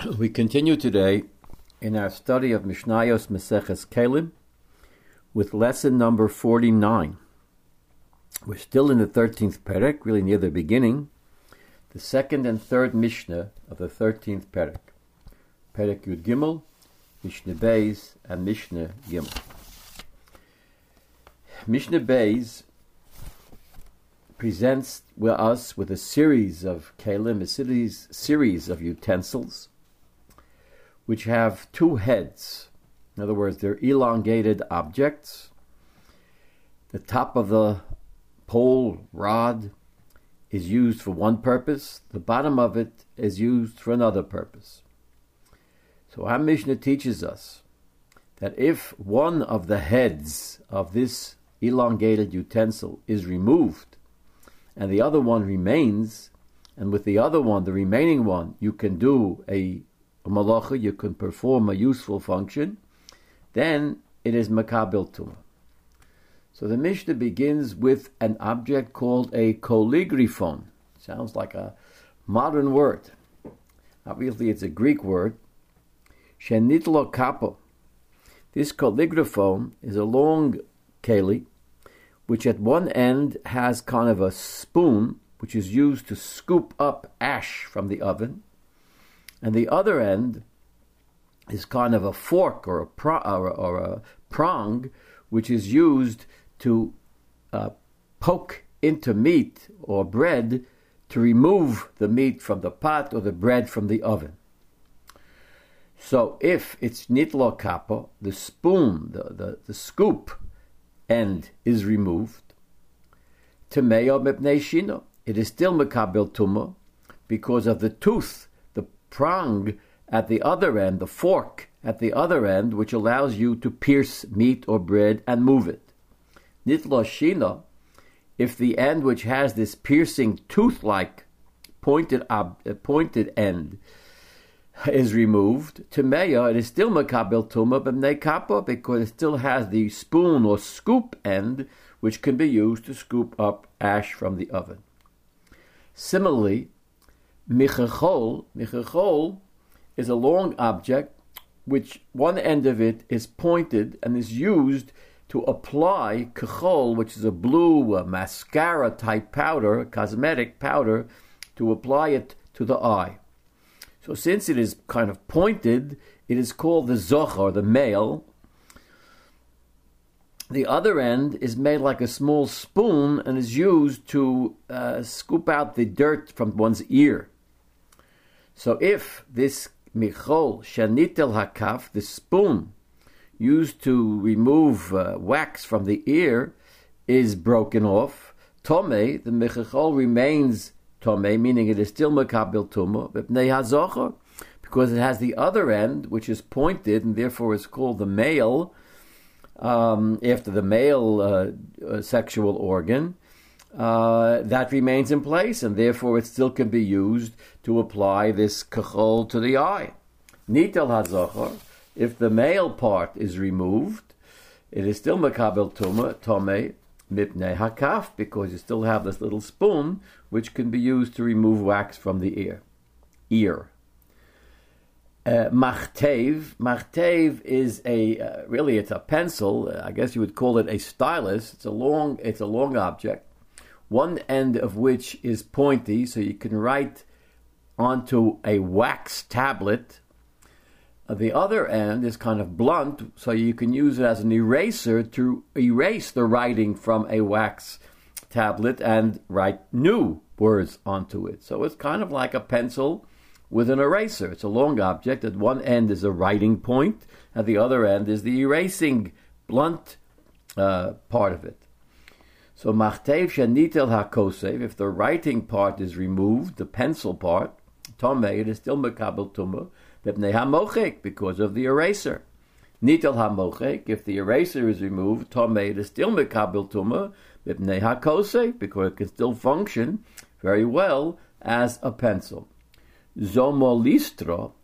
We continue today in our study of Mishnayos Maseches Kelim with lesson number 49. We're still in the 13th Perek, really near the beginning, the second and third Mishnah of the 13th Perek. Perek Yud Gimel, Mishnah Beis, and Mishnah Gimel. Mishnah Beis presents us with a series of kelim, a series of utensils, which have two heads. In other words, they're elongated objects. The top of the pole rod is used for one purpose. The bottom of it is used for another purpose. So our Mishnah teaches us that if one of the heads of this elongated utensil is removed and the other one remains, and with the other one, the remaining one, you can do a malacha, you can perform a useful function, then it is makabel tumah. So the Mishnah begins with an object called a koligraphon. Sounds like a modern word. Obviously it's a Greek word. Shenitlo kapo. This koligraphon is a long keli, which at one end has kind of a spoon, which is used to scoop up ash from the oven, and the other end is kind of a fork or a prong, which is used to poke into meat or bread to remove the meat from the pot or the bread from the oven. So if it's nitlo kapo, the spoon, the scoop end is removed, Tameo mipnei shino, it is still makabel tumah because of the tooth, the prong at the other end, the fork at the other end, which allows you to pierce meat or bread and move it. Nitlo shino, if the end which has this piercing tooth-like pointed end is removed, Tameo, it is still makabel tumah b'mnei kapo because it still has the spoon or scoop end, which can be used to scoop up ash from the oven. Similarly, michachol is a long object which one end of it is pointed and is used to apply kachol, which is a blue mascara type powder, cosmetic powder, to apply it to the eye. So since it is kind of pointed, it is called the zochar, the male. The other end is made like a small spoon and is used to scoop out the dirt from one's ear. So if this michol shanitel hakaf, the spoon used to remove wax from the ear, is broken off, tome, the michol remains tome, meaning it is still makabel tumah, because it has the other end, which is pointed, and therefore is called the male, after the male sexual organ, that remains in place, and therefore it still can be used to apply this kachol to the eye. Nitel hazochar, if the male part is removed, it is still makabel tumah, tome, mipnei hakaf, because you still have this little spoon, which can be used to remove wax from the ear. Machtev is really it's a pencil. I guess you would call it a stylus. It's a long object, one end of which is pointy, so you can write onto a wax tablet. The other end is kind of blunt, so you can use it as an eraser to erase the writing from a wax tablet and write new words onto it. So it's kind of like a pencil with an eraser. It's a long object. At one end is a writing point, at the other end is the erasing blunt part of it. So machtev shenitel hakosev, if the writing part is removed, the pencil part, tomei, it is still makabel tumah, b'pnei hamochek, because of the eraser. Nitel hamochek, if the eraser is removed, tomei, it is still makabel tumah, b'pnei hakosev, because it can still function very well as a pencil. Zomolistra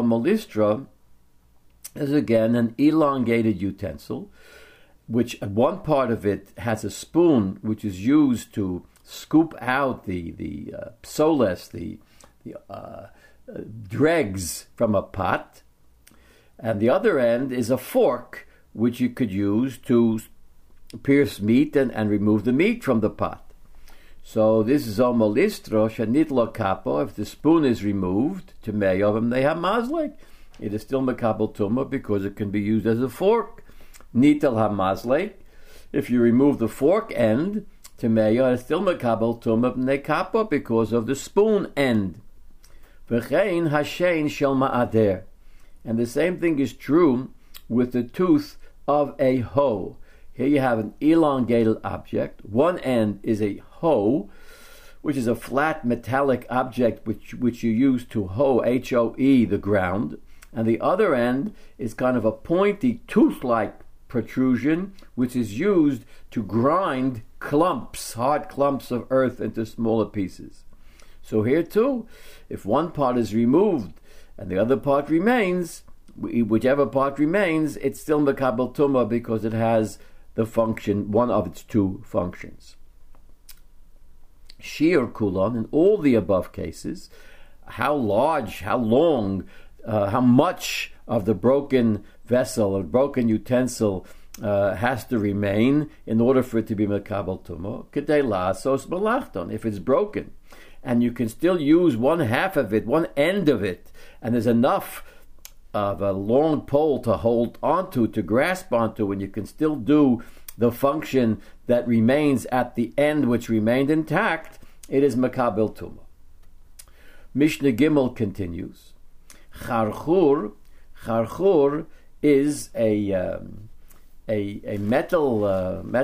is again an elongated utensil, which one part of it has a spoon which is used to scoop out the psoles, the dregs from a pot, and the other end is a fork, which you could use to pierce meat and remove the meat from the pot. So this is omolistro shenitlo kapo. If the spoon is removed to meyovim neha mazlik, it is still mekabel tuma because it can be used as a fork. Nitel hamazlik. If you remove the fork end to meyo, it's still mekabel tuma nekapa because of the spoon end. V'chein hashein shel ma'ader. And the same thing is true with the tooth of a hoe. Here you have an elongated object. One end is a hoe, which is a flat metallic object which you use to hoe, H-O-E, the ground. And the other end is kind of a pointy tooth-like protrusion, which is used to grind clumps, hard clumps of earth into smaller pieces. So here too, if one part is removed and the other part remains, whichever part remains, it's still mekabel tumah because it has the function, one of its two functions. Shear kulon, in all the above cases, how large, how long, how much of the broken vessel or broken utensil has to remain in order for it to be mekabel tumah. Kedei la'asos malachton. If it's broken, and you can still use one half of it, one end of it, and there's enough of a long pole to hold onto, to grasp onto, and you can still do the function that remains at the end which remained intact, it is mekabel tumah. Mishnah Gimel continues. Charchur is a metal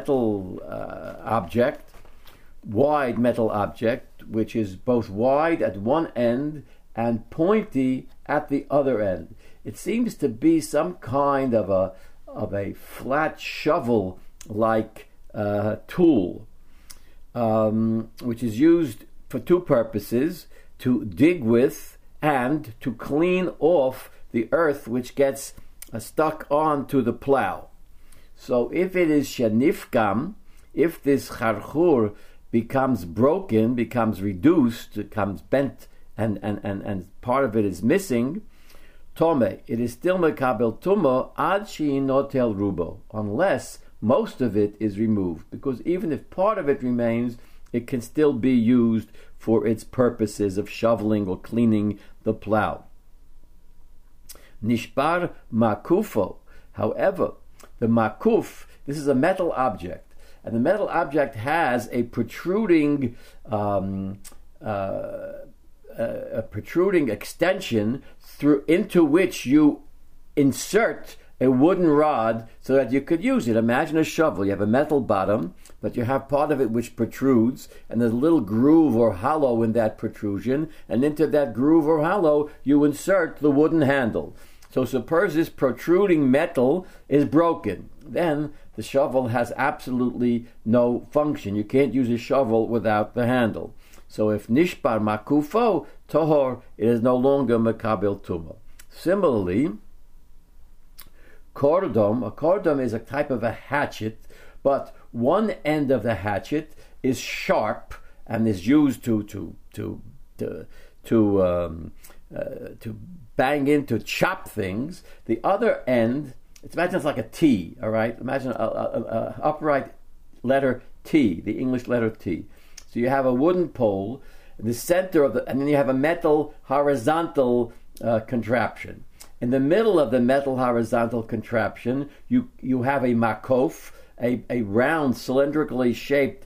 object, wide metal object, which is both wide at one end and pointy at the other end. It seems to be some kind of a flat shovel-like tool, which is used for two purposes: to dig with and to clean off the earth which gets stuck onto the plow. So if it is shenifkam, if this charchur becomes broken, becomes reduced, becomes bent, and part of it is missing, tome, it is still mekabel tumah ad she'inotel rubo, unless most of it is removed, because even if part of it remains, it can still be used for its purposes of shoveling or cleaning the plow. Nishbar makufo, however, the makuf, this is a metal object, and the metal object has a protruding extension into which you insert a wooden rod so that you could use it. Imagine a shovel. You have a metal bottom, but you have part of it which protrudes, and there's a little groove or hollow in that protrusion, and into that groove or hollow you insert the wooden handle. So suppose this protruding metal is broken. Then the shovel has absolutely no function. You can't use a shovel without the handle. So if nishbar makufo tohor, it is no longer mekabel tumah. Similarly, a cordom is a type of a hatchet, but one end of the hatchet is sharp and is used to bang in, to chop things. The other end, imagine it's like a T, all right? Imagine a upright letter T, the English letter T. So you have a wooden pole, the center of and then you have a metal horizontal contraption. In the middle of the metal horizontal contraption, you have a makof, a round, cylindrically shaped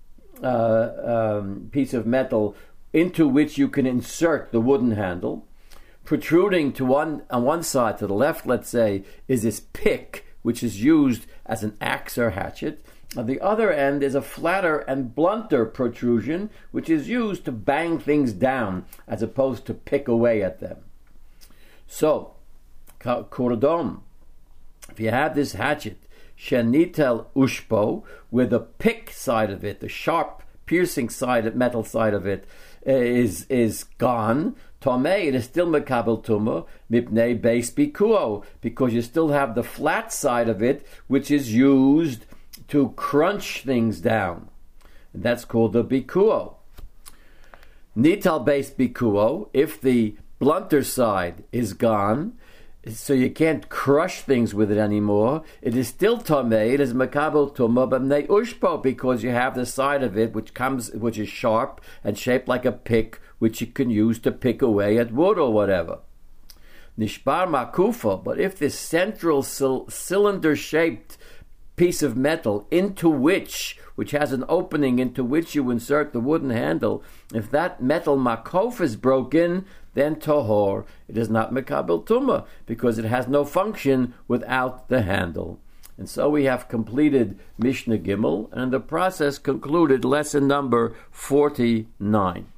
piece of metal into which you can insert the wooden handle. Protruding on one side, to the left, let's say, is this pick, which is used as an axe or hatchet. On the other end is a flatter and blunter protrusion, which is used to bang things down as opposed to pick away at them. So, kordom, if you have this hatchet, shenitel ushpo, where the pick side of it, the sharp, piercing side, metal side of it, is gone, tomei, it is still mekabel tumah, mipnei beis bikuo, because you still have the flat side of it, which is used to crunch things down. And that's called the bikuo. Nital beis bikuo, if the blunter side is gone, so you can't crush things with it anymore. It is still tameh. It is makabel tumah b'mnei ushpo, because you have the side of it which is sharp and shaped like a pick, which you can use to pick away at wood or whatever. Nishbar makufa, but if this central cylinder-shaped piece of metal which has an opening into which you insert the wooden handle, if that metal makof is broken, then tohor, it is not mekabel tumah, because it has no function without the handle. And so we have completed Mishnah Gimel, and the process concluded lesson number 49.